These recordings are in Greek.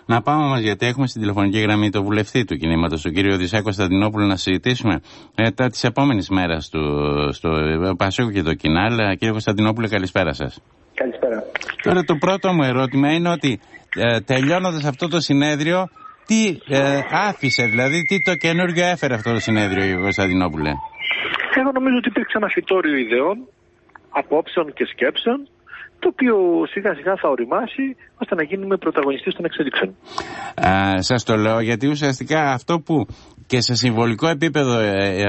Να πάμε όμως, γιατί έχουμε στην τηλεφωνική γραμμή το βουλευτή του κινήματος, τον κύριο Οδυσσέα Κωνσταντινόπουλο, να συζητήσουμε τα της επόμενης μέρας στο Πασόκ και το Κινάλ. Κύριε Κωνσταντινόπουλο, καλησπέρα σας. Καλησπέρα. Τώρα το πρώτο μου ερώτημα είναι ότι τελειώνοντας αυτό το συνέδριο, τι άφησε, δηλαδή τι το καινούργιο έφερε αυτό το συνέδριο, κύριε Κωνσταντινόπουλε? Εγώ νομίζω ότι υπήρξε ένα φυτόριο ιδεών, απόψεων και σκέψεων, το οποίο σιγά σιγά θα οριμάσει ώστε να γίνουμε πρωταγωνιστές των εξελίξεων. Σας το λέω γιατί ουσιαστικά αυτό που και σε συμβολικό επίπεδο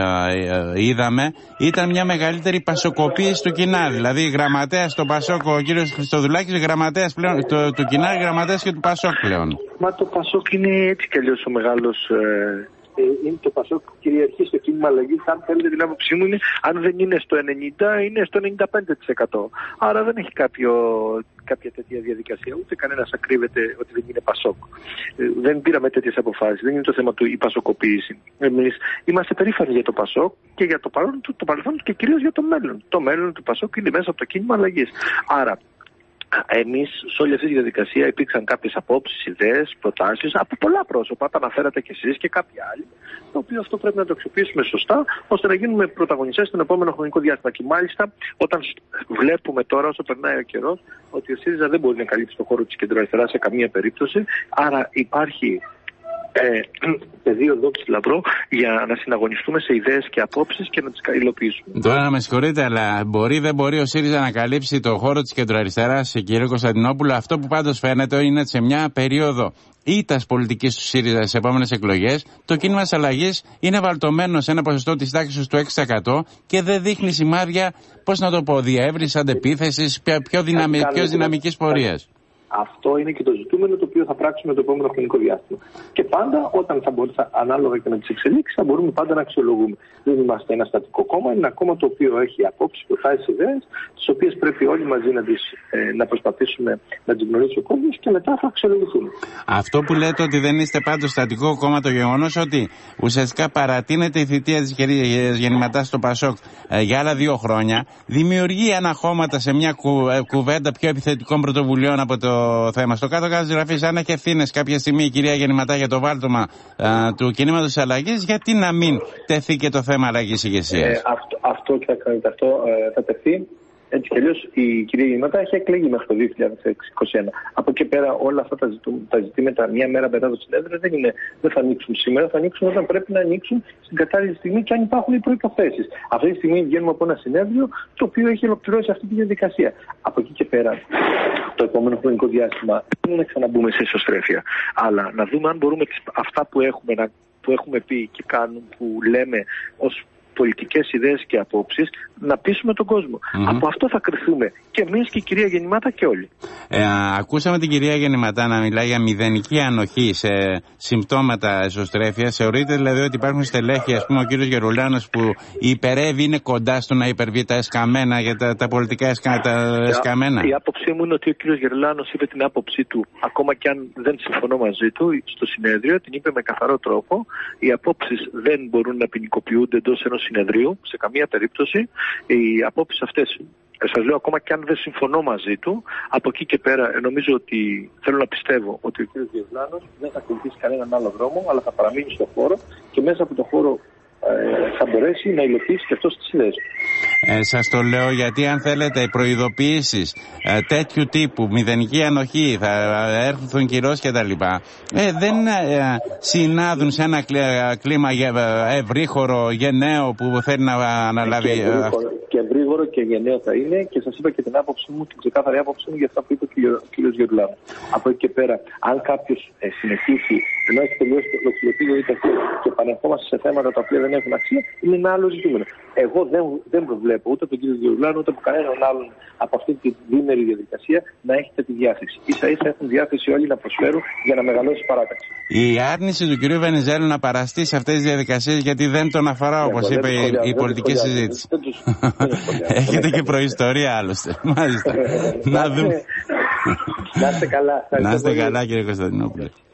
είδαμε ήταν μια μεγαλύτερη πασοκοποίηση του Κινάλ. Δηλαδή γραμματέας στο Πασόκ, ο κύριος Χριστοδουλάκης, γραμματέας πλέον του Κινάλ, γραμματέας και του Πασόκ πλέον. Μα το Πασόκ είναι έτσι κι αλλιώς ο μεγάλος... είναι το Πασόκ που κυριαρχεί στο κίνημα αλλαγής. Αν θέλετε, την άποψή μου είναι, αν δεν είναι στο 90, είναι στο 95%. Άρα δεν έχει κάποια τέτοια διαδικασία. Ούτε κανένας ακρίβεται ότι δεν είναι Πασόκ. Δεν πήραμε τέτοιες αποφάσεις. Δεν είναι το θέμα του η πασοκοποίηση. Εμείς είμαστε περήφανοι για το Πασόκ και για το παρελθόν του και κυρίως για το μέλλον. Το μέλλον του Πασόκ είναι μέσα από το κίνημα αλλαγής. Άρα, εμείς σε όλη αυτή τη διαδικασία υπήρξαν κάποιες απόψεις, ιδέες, προτάσεις από πολλά πρόσωπα, τα αναφέρατε κι εσείς και κάποιοι άλλοι, το οποίο αυτό πρέπει να το αξιοποιήσουμε σωστά, ώστε να γίνουμε πρωταγωνιστές στον επόμενο χρονικό διάστημα. Και μάλιστα, όταν βλέπουμε τώρα, όσο περνάει ο καιρός, ότι ο ΣΥΡΙΖΑ δεν μπορεί να καλύψει το χώρο της κεντροαριστεράς σε καμία περίπτωση, άρα υπάρχει πεδίο εδώ ψηλαυρό για να συναγωνιστούμε σε ιδέες και απόψεις και να τις υλοποιήσουμε. Τώρα με συγχωρείτε, αλλά δεν μπορεί ο ΣΥΡΙΖΑ να καλύψει το χώρο της κεντροαριστεράς, κύριε Κωνσταντινόπουλο? Αυτό που πάντως φαίνεται είναι ότι σε μια περίοδο ήττας πολιτικής του ΣΥΡΙΖΑ στις επόμενες εκλογές, το κίνημα της αλλαγής είναι βαλτωμένο σε ένα ποσοστό της τάξης του 6% και δεν δείχνει σημάδια, διεύρυνσης, αντεπίθεσης, πιο δυναμικής πορείας. Αυτό είναι και το ζητούμενο το οποίο θα πράξουμε το επόμενο χρονικό διάστημα. Και πάντα, όταν θα μπορούμε, ανάλογα και με τις εξελίξεις, θα μπορούμε πάντα να αξιολογούμε. Δεν είμαστε ένα στατικό κόμμα, είναι ένα κόμμα το οποίο έχει απόψεις, προτάσεις, ιδέες, τις οποίες πρέπει όλοι μαζί να προσπαθήσουμε να τις γνωρίσει ο κόσμος και μετά θα αξιολογηθούμε. Αυτό που λέτε ότι δεν είστε πάντως στατικό κόμμα, το γεγονός ότι ουσιαστικά παρατείνεται η θητεία της κυρίας Γεννηματάς στο Πασόκ για άλλα 2 χρόνια, δημιουργεί αναχώματα σε μια κουβέντα πιο επιθετικών πρωτοβουλειών από το θέμα. Στο κάτω-κάτω της γραφής, αν έχει ευθύνες κάποια στιγμή η κυρία Γεννηματά για το βάλτωμα του κινήματος της αλλαγής, γιατί να μην τεθεί και το θέμα αλλαγής ηγεσίας? Αυτό θα τεθεί. Έτσι κι αλλιώς η κυρία Γεννηματά έχει εκλεγεί μέχρι το 2021. Από εκεί πέρα όλα αυτά τα ζητήματα μια μέρα μετά το συνέδριο δεν θα ανοίξουν σήμερα, θα ανοίξουν όταν πρέπει να ανοίξουν στην κατάλληλη στιγμή και αν υπάρχουν οι προϋποθέσεις. Αυτή τη στιγμή βγαίνουμε από ένα συνέδριο το οποίο έχει ολοκληρώσει αυτή τη διαδικασία. Από εκεί και πέρα το επόμενο χρονικό διάστημα δεν είναι να ξαναμπούμε σε ισοστρέφεια, αλλά να δούμε αν μπορούμε αυτά που έχουμε πει και κάνουμε, που λέμε ως πολιτικές ιδέες και απόψεις, να πείσουμε τον κόσμο. Από αυτό θα κρυθούμε και εμείς και η κυρία Γεννηματά και όλοι. Ακούσαμε την κυρία Γεννηματά να μιλάει για μηδενική ανοχή σε συμπτώματα εσωστρέφειας. Θεωρείτε δηλαδή ότι υπάρχουν στελέχη, ας πούμε ο κύριος Γερουλάνος, που υπερεύει, είναι κοντά στο να υπερβεί τα εσκαμμένα, για τα πολιτικά εσκαμμένα? Η άποψή μου είναι ότι ο κύριος Γερουλάνος είπε την άποψή του, ακόμα και αν δεν συμφωνώ μαζί του στο συνέδριο, την είπε με καθαρό τρόπο. Οι απόψεις δεν μπορούν να ποινικοποιούνται εντός ενός συνεδρίου σε καμία περίπτωση. Οι απόψεις αυτές, σας λέω, ακόμα και αν δεν συμφωνώ μαζί του, από εκεί και πέρα νομίζω ότι θέλω να πιστεύω ότι ο κ. Γερουλάνος δεν θα ακολουθήσει κανέναν άλλο δρόμο, αλλά θα παραμείνει στο χώρο και μέσα από το χώρο θα μπορέσει να υλοποιήσει και αυτό στις ιδέες. Σας το λέω γιατί αν θέλετε οι προειδοποιήσεις τέτοιου τύπου, μηδενική ανοχή, θα έρθουν κυρώσεις και τα λοιπά, δεν συνάδουν σε ένα κλίμα ευρύχωρο, γενναίο που θέλει να αναλάβει. Και ευρύγορο και γενναίο θα είναι, και σας είπα και την άποψή μου, την ξεκάθαρη άποψή μου για αυτά που είπε ο κ. Γερουλάνος. Από εκεί και πέρα, αν κάποιος συνεχίσει, ενώ έχει τελειώσει το φιλοτήλιο ή και επανερχόμαστε σε θέματα τα οποία δεν έχουν αξία, είναι ένα άλλο ζητούμενο. Εγώ δεν προβλέπω ούτε από τον κ. Γερουλάνο ούτε από κανέναν άλλον από αυτή τη διήμερη διαδικασία να έχετε τη διάθεση. Ίσα-ίσα έχουν διάθεση όλοι να προσφέρουν για να μεγαλώσει η παράταξη. Η άρνηση του κ. Βενιζέλου να παραστεί σε αυτές τις διαδικασίες, γιατί δεν τον αφορά, όπως είπε η πολιτική συζήτηση. Έχετε και προϊστορία άλλωστε. Μάλιστα. Να δούμε. Να είστε καλά. Να είστε καλά, κύριε Κωνσταντινόπουλε.